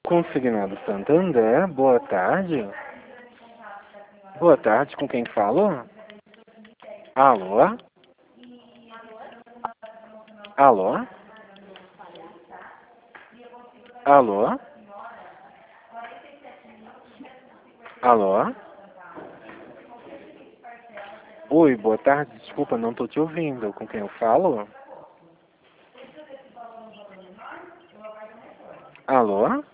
Consignado Santander, boa tarde. Boa tarde, com quem falo? Alô? Alô? Alô? Alô? Oi, boa tarde, desculpa, não tô te ouvindo. Com quem eu falo? Alô?